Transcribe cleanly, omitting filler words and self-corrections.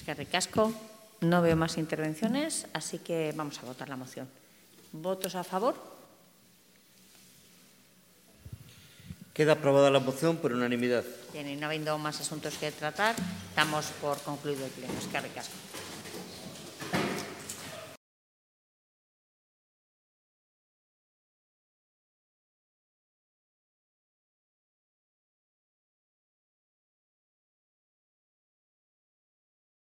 Eskerrik asko. No veo más intervenciones, así que vamos a votar la moción. ¿Votos a favor? Queda aprobada la moción por unanimidad. Bien, y no habiendo más asuntos que tratar, damos por concluido el pleno. Eskerrik asko.